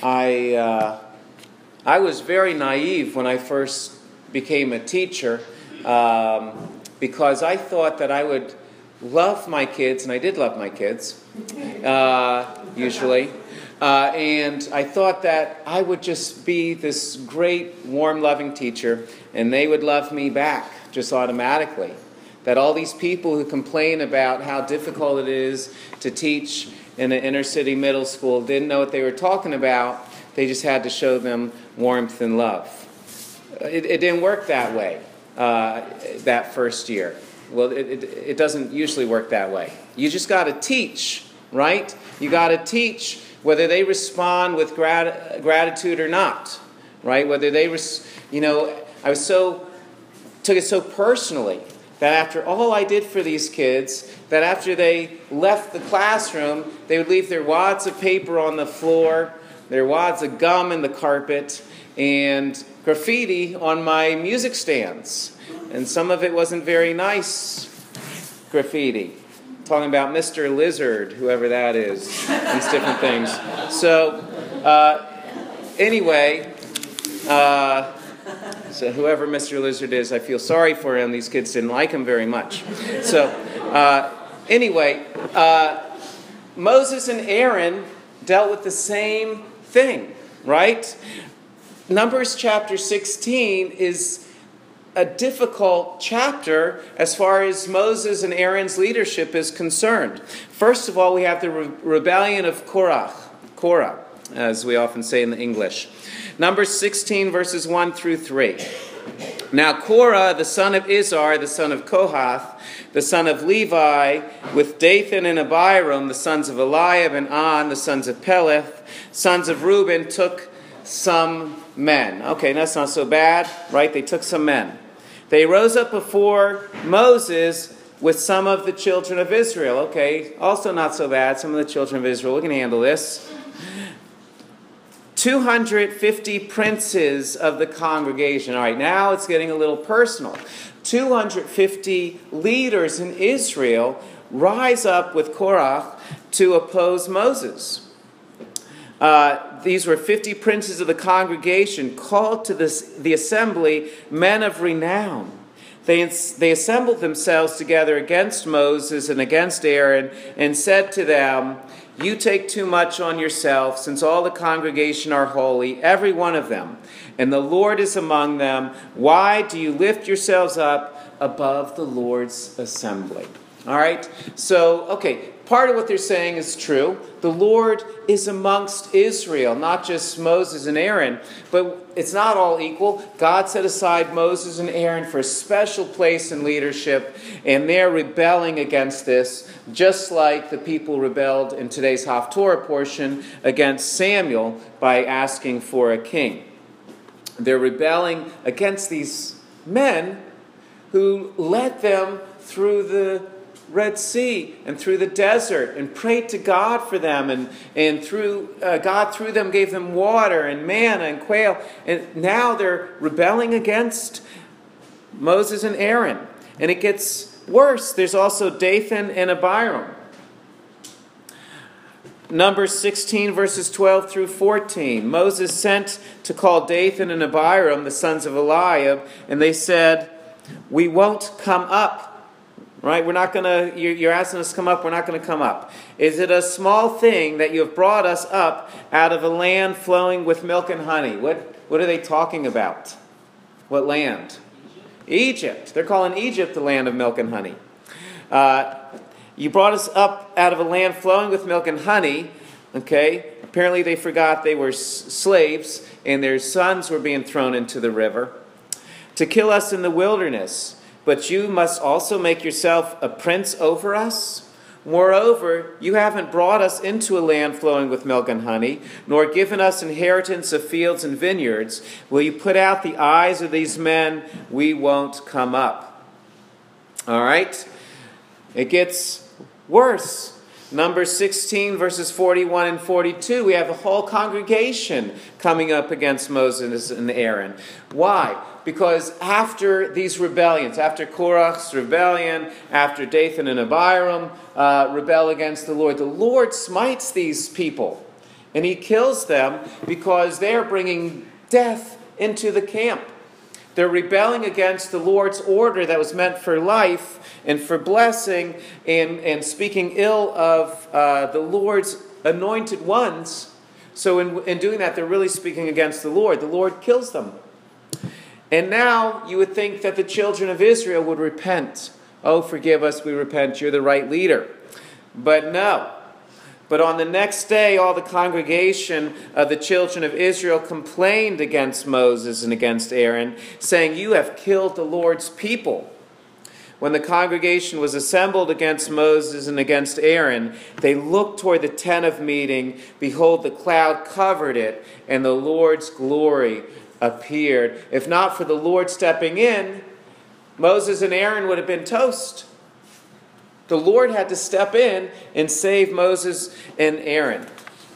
I was very naive when I first became a teacher because I thought that I would love my kids, and I did love my kids, usually. And I thought that I would just be this great, warm, loving teacher, and they would love me back just automatically. That all these people who complain about how difficult it is to teach in an inner city middle school didn't know what they were talking about. They just had to show them warmth and love. It didn't work that way that first year. Well, it doesn't usually work that way. You just got to teach, right? You got to teach whether they respond with gratitude or not, right? Whether they, I took it so personally that after all I did for these kids, that after they left the classroom, they would leave their wads of paper on the floor, their wads of gum in the carpet, and graffiti on my music stands. And some of it wasn't very nice graffiti. Talking about Mr. Lizard, whoever that is, these different things. So, anyway, so whoever Mr. Lizard is, I feel sorry for him. These kids didn't like him very much. So, anyway, Moses and Aaron dealt with the same thing, right? Numbers chapter 16 is a difficult chapter as far as Moses and Aaron's leadership is concerned. First of all, we have the rebellion of Korah, as we often say in the English. Numbers 16, verses 1 through 3. Now Korah, the son of Izhar, the son of Kohath, the son of Levi, with Dathan and Abiram, the sons of Eliab and On, the sons of Peleth, sons of Reuben, took some men. Okay, that's not so bad, right? They took some men. They rose up before Moses with some of the children of Israel. Okay, also not so bad. Some of the children of Israel, we can handle this. 250 princes of the congregation. All right, now it's getting a little personal. 250 leaders in Israel rise up with Korah to oppose Moses. These were 50 princes of the congregation called to the assembly men of renown. They assembled themselves together against Moses and against Aaron and said to them, "You take too much on yourself, since all the congregation are holy, every one of them, and the Lord is among them. Why do you lift yourselves up above the Lord's assembly?" All right? So, okay, part of what they're saying is true. The Lord is amongst Israel, not just Moses and Aaron, but it's not all equal. God set aside Moses and Aaron for a special place in leadership, and they're rebelling against this, just like the people rebelled in today's Haftorah portion against Samuel by asking for a king. They're rebelling against these men who led them through the Red Sea and through the desert and prayed to God for them, and through God through them gave them water and manna and quail, and now they're rebelling against Moses and Aaron. And it gets worse. There's also Dathan and Abiram. Numbers 16 verses 12 through 14. Moses sent to call Dathan and Abiram, the sons of Eliab, and they said, "We won't come up." Right? We're not going to, you're asking us to come up, we're not going to come up. "Is it a small thing that you have brought us up out of a land flowing with milk and honey?" What are they talking about? What land? Egypt. They're calling Egypt the land of milk and honey. You brought us up out of a land flowing with milk and honey. Okay? Apparently they forgot they were slaves and their sons were being thrown into the river. "To kill us in the wilderness. But you must also make yourself a prince over us? Moreover, you haven't brought us into a land flowing with milk and honey, nor given us inheritance of fields and vineyards. Will you put out the eyes of these men? We won't come up." All right? It gets worse. Numbers 16, verses 41 and 42, we have the whole congregation coming up against Moses and Aaron. Why? Because after these rebellions, after Korach's rebellion, after Dathan and Abiram rebel against the Lord smites these people. And he kills them because they're bringing death into the camp. They're rebelling against the Lord's order that was meant for life and for blessing, and speaking ill of the Lord's anointed ones. So in doing that, they're really speaking against the Lord. The Lord kills them. And now you would think that the children of Israel would repent. Oh, forgive us, we repent, you're the right leader. But no. But on the next day, all the congregation of the children of Israel complained against Moses and against Aaron, saying, "You have killed the Lord's people." When the congregation was assembled against Moses and against Aaron, they looked toward the tent of meeting. Behold, the cloud covered it, and the Lord's glory appeared. If not for the Lord stepping in, Moses and Aaron would have been toast. The Lord had to step in and save Moses and Aaron.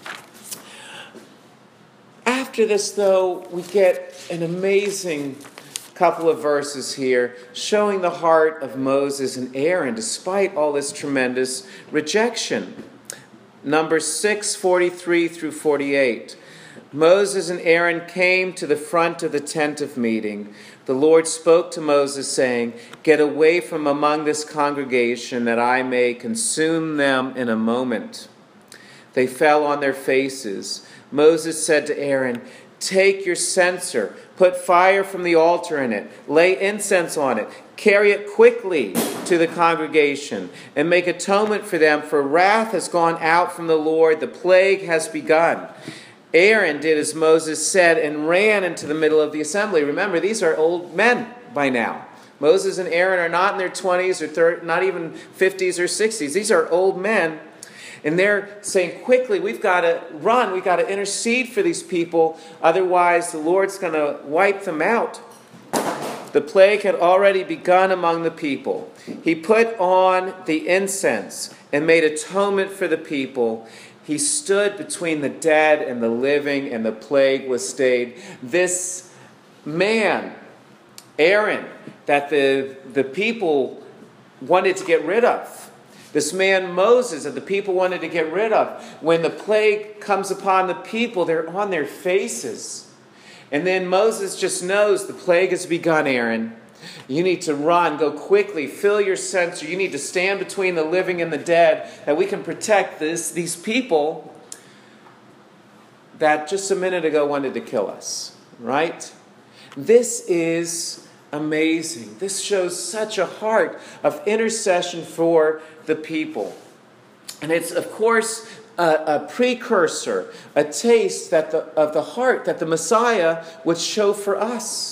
After this, though, we get an amazing couple of verses here showing the heart of Moses and Aaron despite all this tremendous rejection. Numbers 6:43 through 48. Moses and Aaron came to the front of the tent of meeting. The Lord spoke to Moses, saying, "Get away from among this congregation, that I may consume them in a moment." They fell on their faces. Moses said to Aaron, "Take your censer, put fire from the altar in it, lay incense on it, carry it quickly to the congregation, and make atonement for them, for wrath has gone out from the Lord, the plague has begun." Aaron did as Moses said and ran into the middle of the assembly. Remember, these are old men by now. Moses and Aaron are not in their 20s or 30s, not even 50s or 60s. These are old men. And they're saying, quickly, we've got to run. We've got to intercede for these people. Otherwise, the Lord's going to wipe them out. The plague had already begun among the people. He put on the incense and made atonement for the people. He stood between the dead and the living, and the plague was stayed. This man, Aaron, that the people wanted to get rid of. This man, Moses, that the people wanted to get rid of. When the plague comes upon the people, they're on their faces. And then Moses just knows the plague has begun, Aaron. You need to run, go quickly, fill your censer. You need to stand between the living and the dead, that we can protect these people that just a minute ago wanted to kill us, right? This is amazing. This shows such a heart of intercession for the people. And it's, of course, a precursor, a taste of the heart that the Messiah would show for us.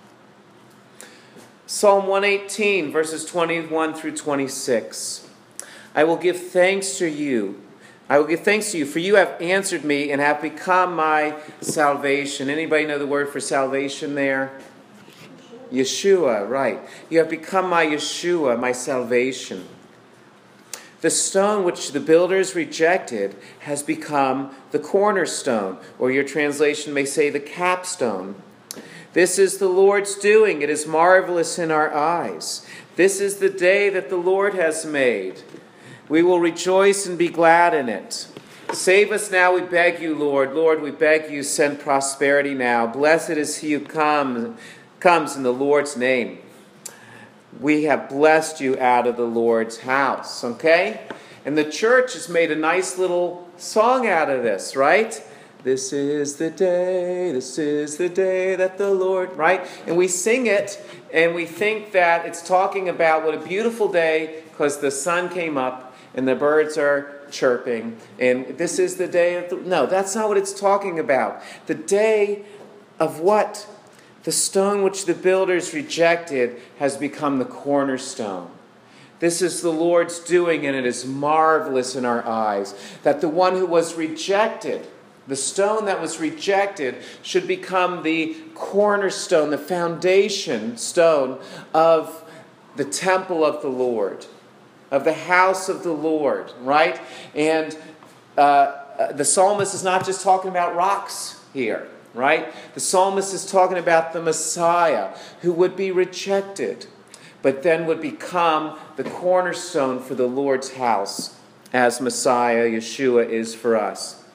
Psalm 118, verses 21 through 26. I will give thanks to you. I will give thanks to you, for you have answered me and have become my salvation. Anybody know the word for salvation there? Yeshua, right. You have become my Yeshua, my salvation. The stone which the builders rejected has become the cornerstone, or your translation may say the capstone. This is the Lord's doing. It is marvelous in our eyes. This is the day that the Lord has made. We will rejoice and be glad in it. Save us now, we beg you, Lord. Lord, we beg you, send prosperity now. Blessed is he who comes in the Lord's name. We have blessed you out of the Lord's house, okay? And the church has made a nice little song out of this, right? This is the day that the Lord, right? And we sing it, and we think that it's talking about what a beautiful day, because the sun came up, and the birds are chirping, and this is the day of the... No, that's not what it's talking about. The day of what? The stone which the builders rejected has become the cornerstone. This is the Lord's doing, and it is marvelous in our eyes that the one who was rejected, the stone that was rejected, should become the cornerstone, the foundation stone of the temple of the Lord, of the house of the Lord, right? And the psalmist is not just talking about rocks here, right? The psalmist is talking about the Messiah who would be rejected, but then would become the cornerstone for the Lord's house, as Messiah, Yeshua, is for us.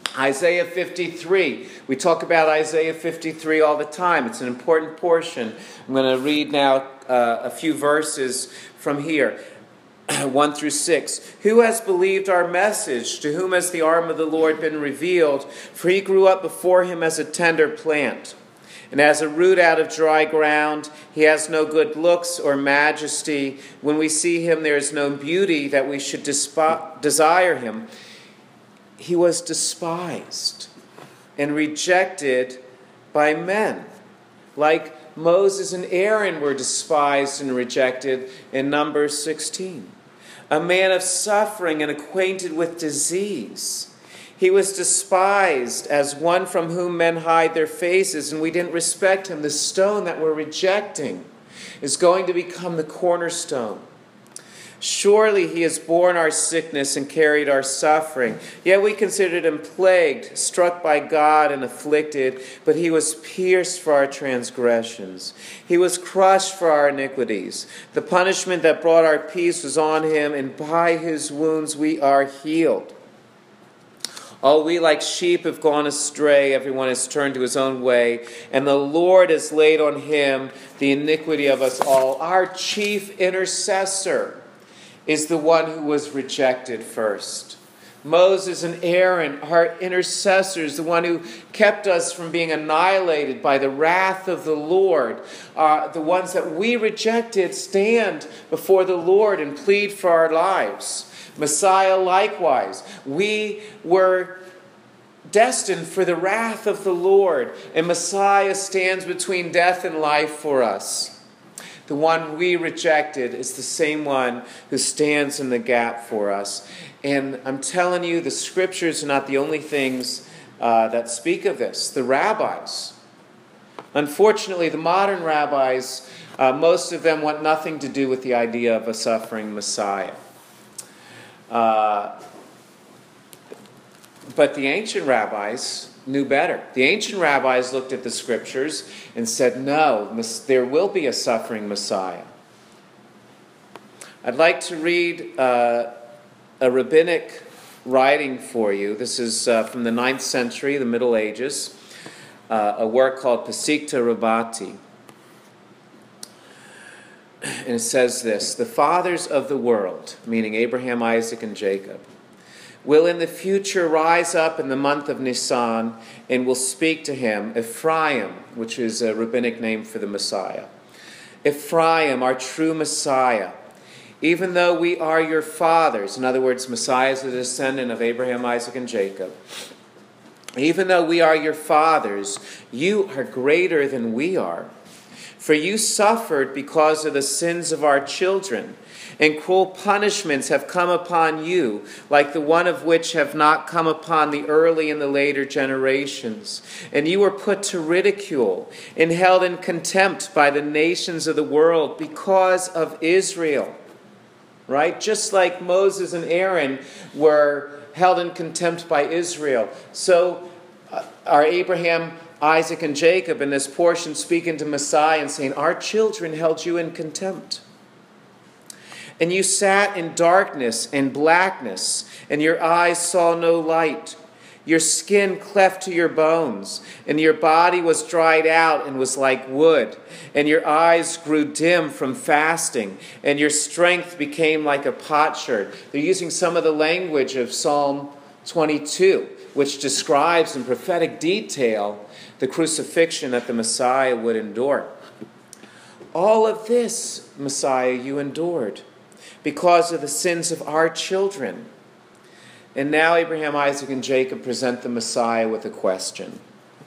Isaiah 53. We talk about Isaiah 53 all the time. It's an important portion. I'm going to read now a few verses from here. 1 through 6. Who has believed our message? To whom has the arm of the Lord been revealed? For he grew up before him as a tender plant, and as a root out of dry ground. He has no good looks or majesty. When we see him, there is no beauty that we should desire him. He was despised and rejected by men, like Moses and Aaron were despised and rejected in Numbers 16. A man of suffering and acquainted with disease. He was despised as one from whom men hide their faces, and we didn't respect him. The stone that we're rejecting is going to become the cornerstone. Surely he has borne our sickness and carried our suffering. Yet we considered him plagued, struck by God and afflicted, but he was pierced for our transgressions. He was crushed for our iniquities. The punishment that brought our peace was on him, and by his wounds we are healed. All we like sheep have gone astray. Everyone has turned to his own way, and the Lord has laid on him the iniquity of us all. Our chief intercessor is the one who was rejected first. Moses and Aaron are intercessors, the one who kept us from being annihilated by the wrath of the Lord. The ones that we rejected stand before the Lord and plead for our lives. Messiah likewise. We were destined for the wrath of the Lord, and Messiah stands between death and life for us. The one we rejected is the same one who stands in the gap for us. And I'm telling you, the scriptures are not the only things that speak of this. The rabbis, unfortunately, the modern rabbis, most of them want nothing to do with the idea of a suffering Messiah. But the ancient rabbis knew better. The ancient rabbis looked at the scriptures and said, no, there will be a suffering Messiah. I'd like to read a rabbinic writing for you. This is from the 9th century, the Middle Ages, a work called Pesikta Rabbati. And it says this: the fathers of the world, meaning Abraham, Isaac, and Jacob, will in the future rise up in the month of Nisan and will speak to him, Ephraim, which is a rabbinic name for the Messiah. Ephraim, our true Messiah, even though we are your fathers, in other words, Messiah is a descendant of Abraham, Isaac, and Jacob. Even though we are your fathers, you are greater than we are. For you suffered because of the sins of our children, and cruel punishments have come upon you, like the one of which have not come upon the early and the later generations. And you were put to ridicule and held in contempt by the nations of the world because of Israel. Right? Just like Moses and Aaron were held in contempt by Israel. So are Abraham, Isaac, and Jacob in this portion speaking to Messiah and saying, our children held you in contempt. And you sat in darkness and blackness, and your eyes saw no light. Your skin cleft to your bones, and your body was dried out and was like wood. And your eyes grew dim from fasting, and your strength became like a potsherd. They're using some of the language of Psalm 22, which describes in prophetic detail the crucifixion that the Messiah would endure. All of this, Messiah, you endured because of the sins of our children. And now Abraham, Isaac, and Jacob present the Messiah with a question.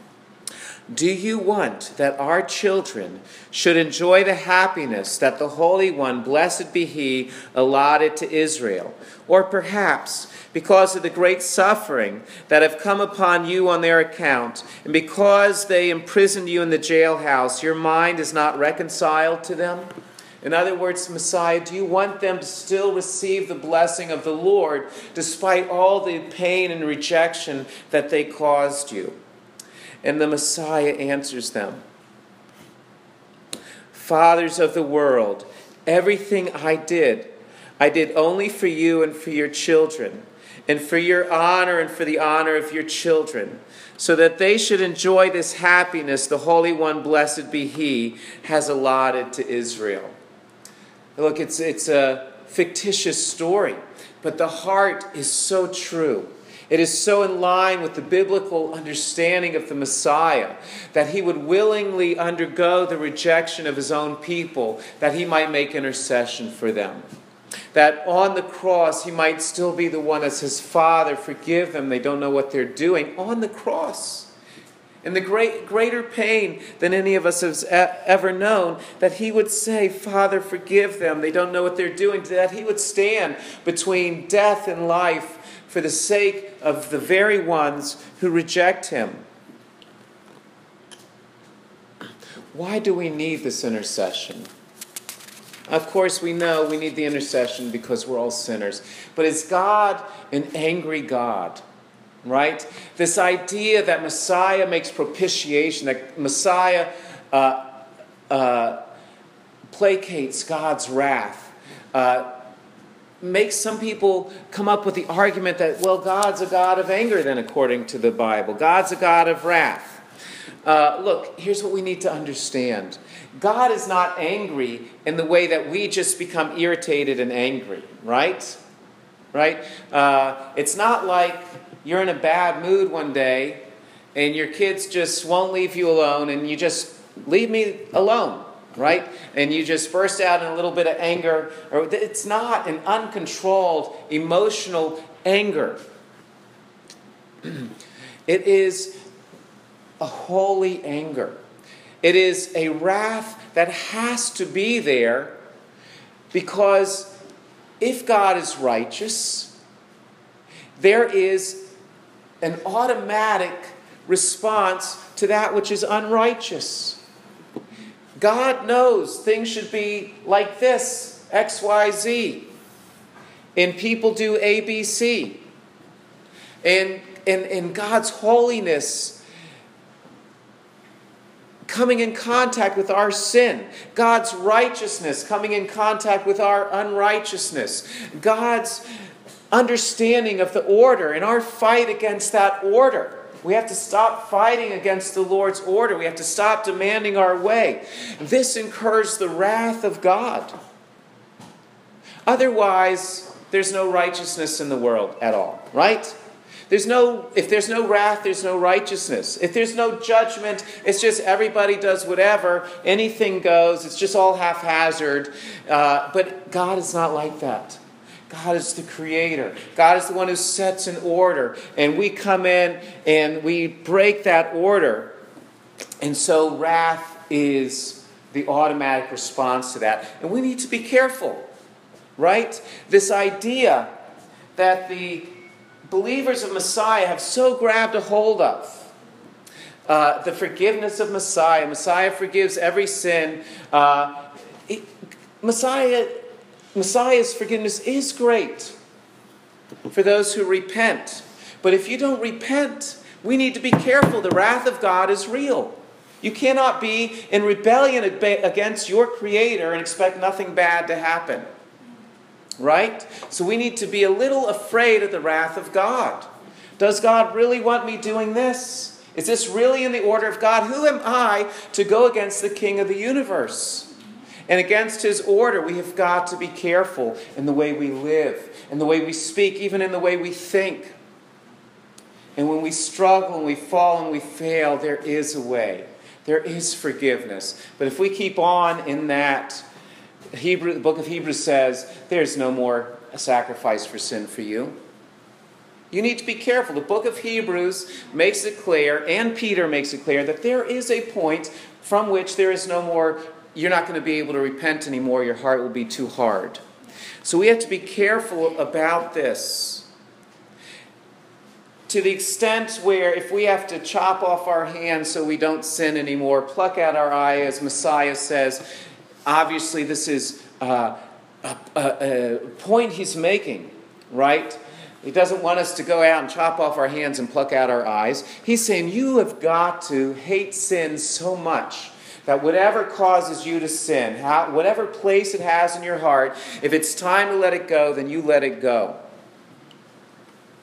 Do you want that our children should enjoy the happiness that the Holy One, blessed be He, allotted to Israel? Or perhaps, because of the great suffering that have come upon you on their account, and because they imprisoned you in the jailhouse, your mind is not reconciled to them? In other words, Messiah, do you want them to still receive the blessing of the Lord despite all the pain and rejection that they caused you? And the Messiah answers them. Fathers of the world, everything I did only for you and for your children. and for your honor and for the honor of your children, so that they should enjoy this happiness the Holy One, blessed be He, has allotted to Israel. Look, it's a fictitious story, but the heart is so true. It is so in line with the biblical understanding of the Messiah that He would willingly undergo the rejection of His own people that He might make intercession for them. That on the cross He might still be the one as His Father, forgive them, they don't know what they're doing, on the cross. And the greater pain than any of us has ever known, that He would say, Father, forgive them, they don't know what they're doing, that He would stand between death and life for the sake of the very ones who reject Him. Why do we need this intercession? Of course, we know we need the intercession because we're all sinners. But is God an angry God? Right? This idea that Messiah makes propitiation, that Messiah placates God's wrath, makes some people come up with the argument that, well, God's a God of anger then, according to the Bible. God's a God of wrath. Look, here's what we need to understand. God is not angry in the way that we just become irritated and angry, right? Right? It's not like you're in a bad mood one day and your kids just won't leave you alone and you just leave me alone, right? And you just burst out in a little bit of anger. It's not an uncontrolled emotional anger. It is a holy anger. It is a wrath that has to be there because if God is righteous, there is an automatic response to that which is unrighteous. God knows things should be like this, X, Y, Z. And people do A, B, C. And God's holiness coming in contact with our sin. God's righteousness coming in contact with our unrighteousness. God's understanding of the order and our fight against that order. We have to stop fighting against the Lord's order. We have to stop demanding our way. This incurs the wrath of God. Otherwise, there's no righteousness in the world at all, right? If there's no wrath, there's no righteousness. If there's no judgment, it's just everybody does whatever, anything goes, it's just all haphazard. But God is not like that. God is the creator. God is the one who sets an order. And we come in and we break that order. And so wrath is the automatic response to that. And we need to be careful, right? This idea that the believers of Messiah have so grabbed a hold of. The forgiveness of Messiah. Messiah forgives every sin. Messiah's forgiveness is great for those who repent. But if you don't repent, we need to be careful. The wrath of God is real. You cannot be in rebellion against your Creator and expect nothing bad to happen. Right? So we need to be a little afraid of the wrath of God. Does God really want me doing this? Is this really in the order of God? Who am I to go against the King of the universe? And against His order, we have got to be careful in the way we live, in the way we speak, even in the way we think. And when we struggle and we fall and we fail, there is a way. There is forgiveness. But if we keep on in that, the book of Hebrews says, there's no more sacrifice for sin for you. You need to be careful. The book of Hebrews makes it clear, and Peter makes it clear, that there is a point from which there is no more, you're not going to be able to repent anymore. Your heart will be too hard. So we have to be careful about this. To the extent where if we have to chop off our hands so we don't sin anymore, pluck out our eye, as Messiah says, obviously this is a point He's making, right? He doesn't want us to go out and chop off our hands and pluck out our eyes. He's saying you have got to hate sin so much that whatever causes you to sin, whatever place it has in your heart, if it's time to let it go, then you let it go.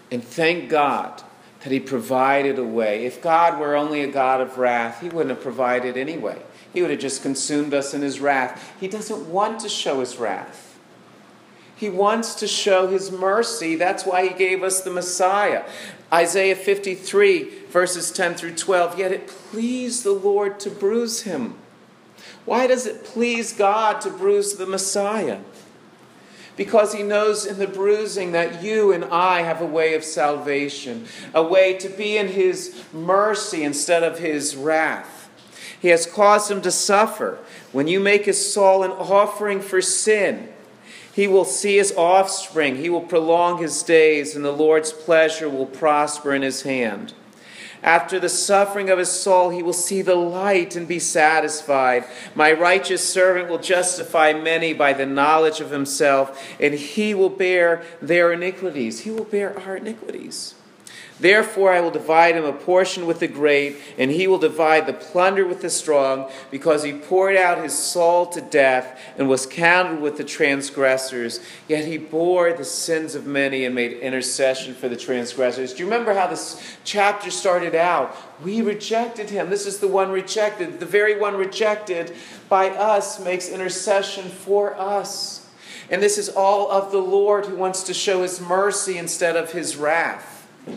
And thank God that he provided a way. If God were only a God of wrath, he wouldn't have provided anyway. He would have just consumed us in his wrath. He doesn't want to show his wrath. He wants to show his mercy. That's why he gave us the Messiah. Isaiah 53, verses 10 through 12. Yet it pleased the Lord to bruise him. Why does it please God to bruise the Messiah? Because he knows in the bruising that you and I have a way of salvation, a way to be in his mercy instead of his wrath. He has caused him to suffer. When you make his soul an offering for sin, he will see his offspring. He will prolong his days, and the Lord's pleasure will prosper in his hand. After the suffering of his soul, he will see the light and be satisfied. My righteous servant will justify many by the knowledge of himself, and he will bear their iniquities. He will bear our iniquities. Therefore, I will divide him a portion with the great, and he will divide the plunder with the strong, because he poured out his soul to death and was counted with the transgressors. Yet he bore the sins of many and made intercession for the transgressors. Do you remember how this chapter started out? We rejected him. This is the one rejected. The very one rejected by us makes intercession for us. And this is all of the Lord, who wants to show his mercy instead of his wrath.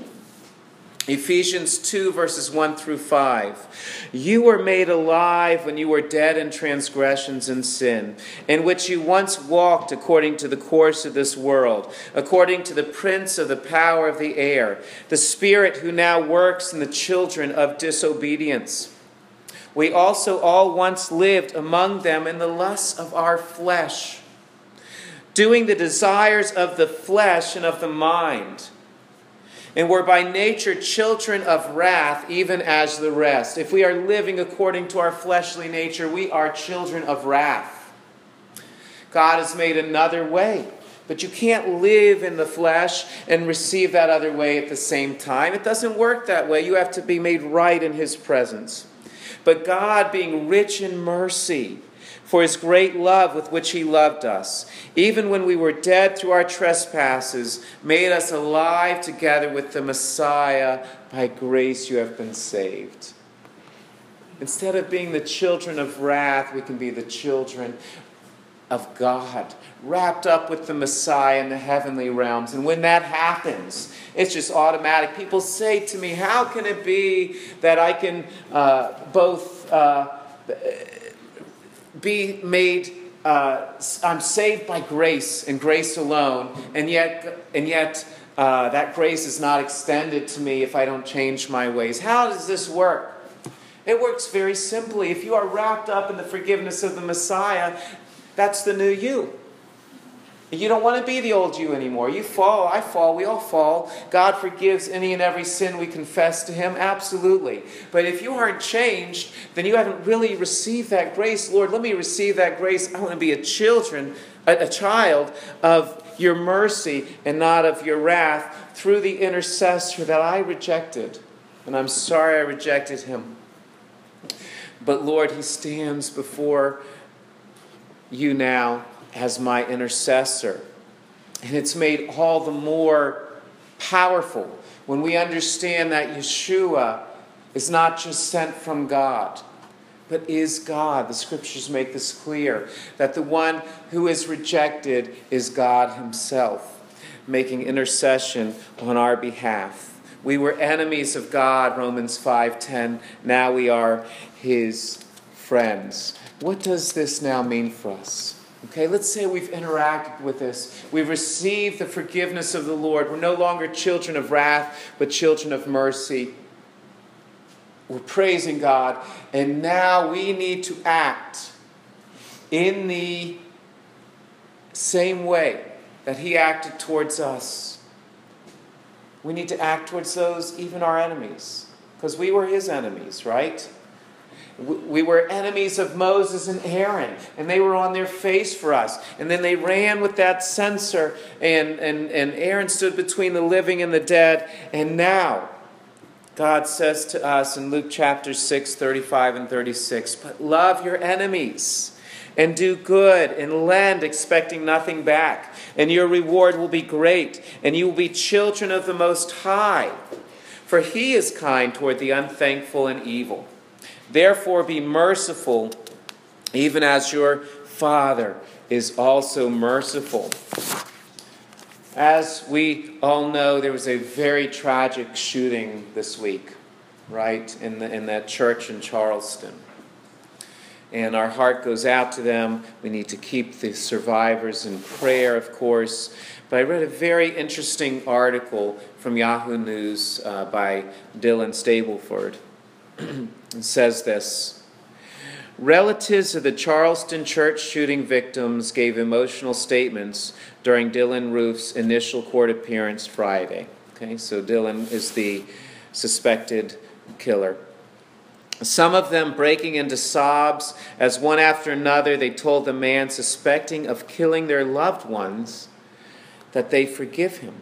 Ephesians 2, verses 1 through 5. You were made alive when you were dead in transgressions and sin, in which you once walked according to the course of this world, according to the prince of the power of the air, the spirit who now works in the children of disobedience. We also all once lived among them in the lusts of our flesh, doing the desires of the flesh and of the mind, and were by nature children of wrath, even as the rest. If we are living according to our fleshly nature, we are children of wrath. God has made another way, but you can't live in the flesh and receive that other way at the same time. It doesn't work that way. You have to be made right in his presence. But God, being rich in mercy, for his great love with which he loved us, even when we were dead through our trespasses, made us alive together with the Messiah. By grace you have been saved. Instead of being the children of wrath, we can be the children of God, wrapped up with the Messiah in the heavenly realms. And when that happens, it's just automatic. People say to me, how can it be that I can be made, I'm saved by grace and grace alone, and yet that grace is not extended to me if I don't change my ways? How does this work? It works very simply. If you are wrapped up in the forgiveness of the Messiah, that's the new you. You don't want to be the old you anymore. You fall, I fall, we all fall. God forgives any and every sin we confess to him, absolutely. But if you aren't changed, then you haven't really received that grace. Lord, let me receive that grace. I want to be a child of your mercy and not of your wrath, through the intercessor that I rejected. And I'm sorry I rejected him. But Lord, he stands before you now as my intercessor. And it's made all the more powerful when we understand that Yeshua is not just sent from God, but is God. The scriptures make this clear, that the one who is rejected is God himself, making intercession on our behalf. We were enemies of God, Romans 5:10. Now we are his friends. What does this now mean for us? Okay, let's say we've interacted with this. We've received the forgiveness of the Lord. We're no longer children of wrath, but children of mercy. We're praising God. And now we need to act in the same way that he acted towards us. We need to act towards those, even our enemies. Because we were his enemies, right? We were enemies of Moses and Aaron, and they were on their face for us. And then they ran with that censer, and Aaron stood between the living and the dead. And now, God says to us in Luke chapter 6, 35 and 36, but love your enemies, and do good and lend, expecting nothing back. And your reward will be great, and you will be children of the Most High. For he is kind toward the unthankful and evil. Therefore be merciful, even as your Father is also merciful. As we all know, there was a very tragic shooting this week, right, in that church in Charleston. And our heart goes out to them. We need to keep the survivors in prayer, of course. But I read a very interesting article from Yahoo News by Dylan Stableford. It says this: relatives of the Charleston church shooting victims gave emotional statements during Dylan Roof's initial court appearance Friday. Okay, so Dylan is the suspected killer. Some of them breaking into sobs as one after another they told the man suspecting of killing their loved ones that they forgive him.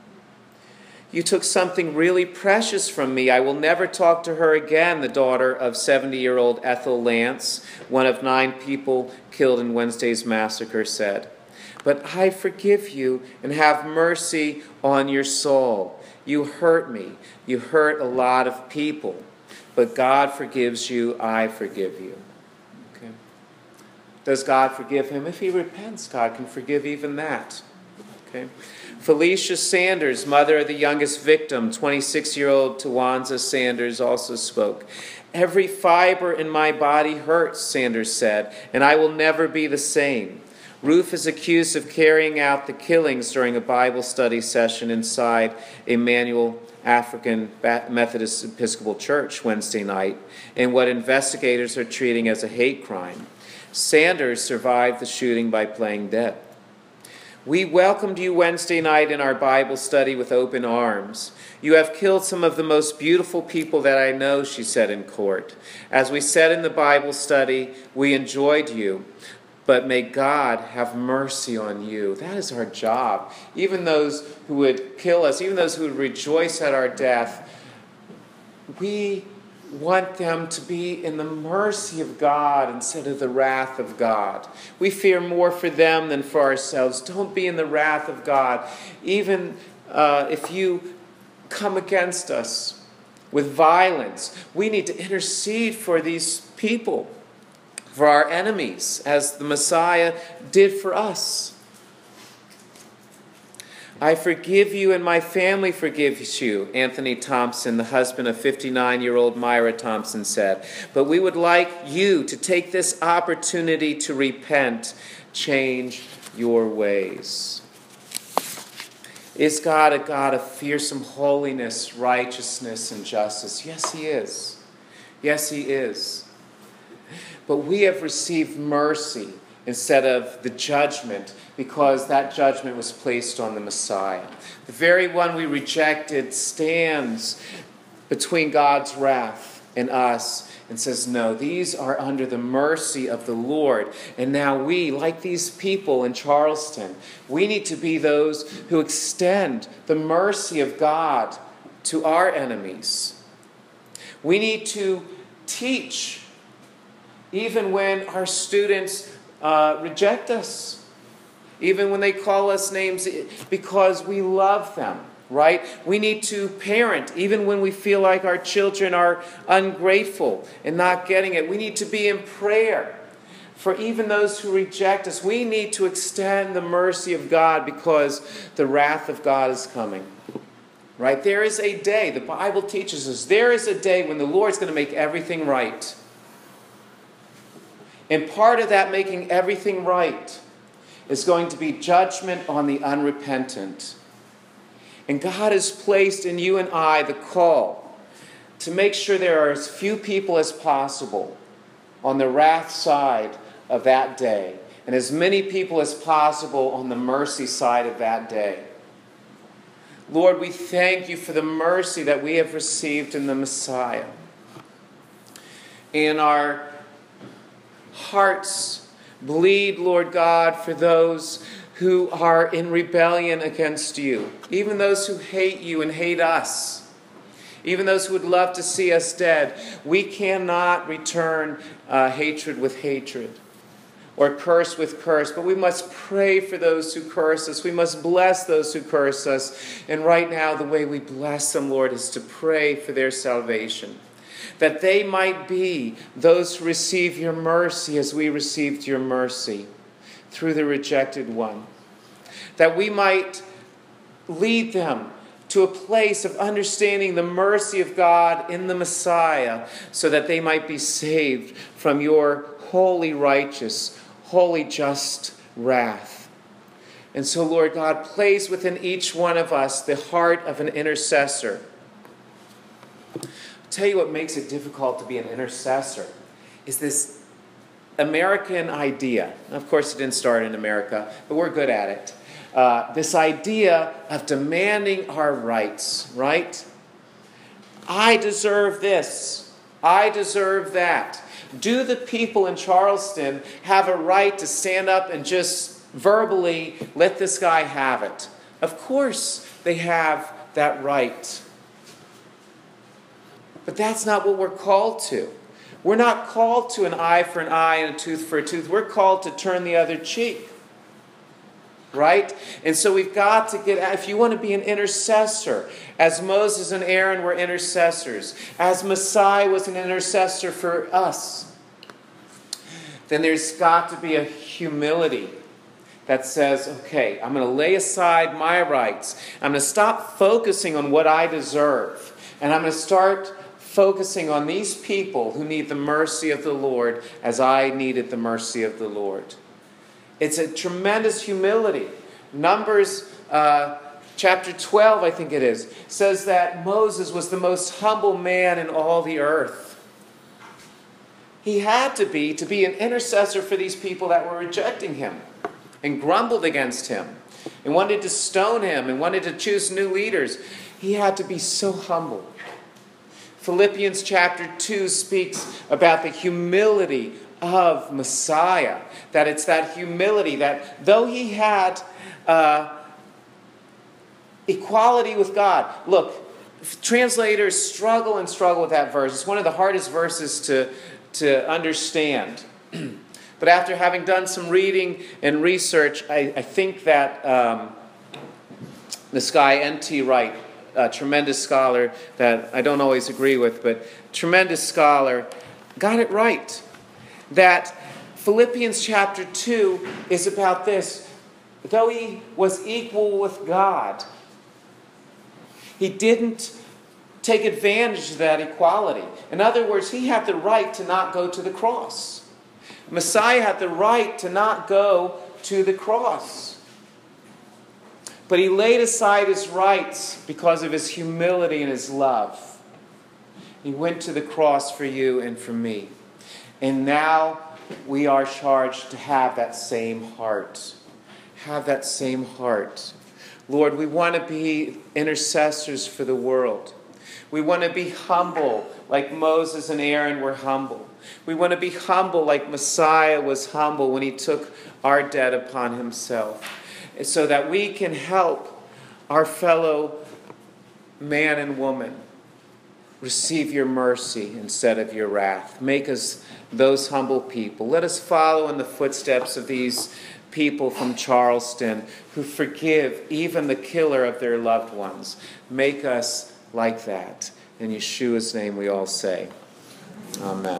You took something really precious from me. I will never talk to her again, the daughter of 70-year-old Ethel Lance, one of 9 people killed in Wednesday's massacre, said. But I forgive you and have mercy on your soul. You hurt me. You hurt a lot of people. But God forgives you, I forgive you. Okay. Does God forgive him? If he repents, God can forgive even that. Okay. Felicia Sanders, mother of the youngest victim, 26-year-old Tawanza Sanders, also spoke. Every fiber in my body hurts, Sanders said, and I will never be the same. Ruth is accused of carrying out the killings during a Bible study session inside Emmanuel African Methodist Episcopal Church Wednesday night in what investigators are treating as a hate crime. Sanders survived the shooting by playing dead. We welcomed you Wednesday night in our Bible study with open arms. You have killed some of the most beautiful people that I know, she said in court. As we said in the Bible study, we enjoyed you. But may God have mercy on you. That is our job. Even those who would kill us, even those who would rejoice at our death, we want them to be in the mercy of God instead of the wrath of God. We fear more for them than for ourselves. Don't be in the wrath of God. Even if you come against us with violence, we need to intercede for these people, for our enemies, as the Messiah did for us. I forgive you and my family forgives you, Anthony Thompson, the husband of 59-year-old Myra Thompson, said. But we would like you to take this opportunity to repent, change your ways. Is God a God of fearsome holiness, righteousness, and justice? Yes, he is. Yes, he is. But we have received mercy instead of the judgment because that judgment was placed on the Messiah. The very one we rejected stands between God's wrath and us and says, no, these are under the mercy of the Lord. And now we, like these people in Charleston, we need to be those who extend the mercy of God to our enemies. We need to teach even when our students reject us, even when they call us names, because we love them, right? We need to parent, even when we feel like our children are ungrateful and not getting it. We need to be in prayer for even those who reject us. We need to extend the mercy of God because the wrath of God is coming, right? There is a day, the Bible teaches us, there is a day when the Lord's going to make everything right. And part of that making everything right is going to be judgment on the unrepentant. And God has placed in you and I the call to make sure there are as few people as possible on the wrath side of that day, and as many people as possible on the mercy side of that day. Lord, we thank you for the mercy that we have received in the Messiah. And our hearts bleed, Lord God, for those who are in rebellion against you, even those who hate you and hate us, even those who would love to see us dead. We cannot return hatred with hatred. or curse with curse, but we must pray for those who curse us. We must bless those who curse us. And right now, the way we bless them, Lord, is to pray for their salvation, that they might be those who receive your mercy as we received your mercy through the rejected one, that we might lead them to a place of understanding the mercy of God in the Messiah, so that they might be saved from your holy, righteous, holy, just wrath. And so, Lord God, place within each one of us the heart of an intercessor. I'll tell you what makes it difficult to be an intercessor is this American idea. Of course, it didn't start in America, but we're good at it. This idea of demanding our rights, right? I deserve this. I deserve that. Do the people in Charleston have a right to stand up and just verbally let this guy have it? Of course they have that right. But that's not what we're called to. We're not called to an eye for an eye and a tooth for a tooth. We're called to turn the other cheek. Right? And so we've got to if you want to be an intercessor, as Moses and Aaron were intercessors, as Messiah was an intercessor for us, then there's got to be a humility that says, okay, I'm going to lay aside my rights. I'm going to stop focusing on what I deserve. And I'm going to start focusing on these people who need the mercy of the Lord as I needed the mercy of the Lord. It's a tremendous humility. Numbers chapter 12, I think it is, says that Moses was the most humble man in all the earth. He had to be an intercessor for these people that were rejecting him and grumbled against him and wanted to stone him and wanted to choose new leaders. He had to be so humble. Philippians chapter 2 speaks about the humility of Messiah, that it's that humility that though he had equality with God. Look, translators struggle with that verse. It's one of the hardest verses to understand. But after having done some reading and research, I think that this guy N.T. Wright, a tremendous scholar that I don't always agree with, but tremendous scholar, got it right. That Philippians chapter 2 is about this. Though he was equal with God, he didn't take advantage of that equality. In other words, he had the right to not go to the cross. Messiah had the right to not go to the cross. But he laid aside his rights because of his humility and his love. He went to the cross for you and for me. And now we are charged to have that same heart. Have that same heart. Lord, we want to be intercessors for the world. We want to be humble like Moses and Aaron were humble. We want to be humble like Messiah was humble when he took our debt upon himself, so that we can help our fellow man and woman receive your mercy instead of your wrath. Make us those humble people. Let us follow in the footsteps of these people from Charleston who forgive even the killer of their loved ones. Make us like that. In Yeshua's name we all say, amen.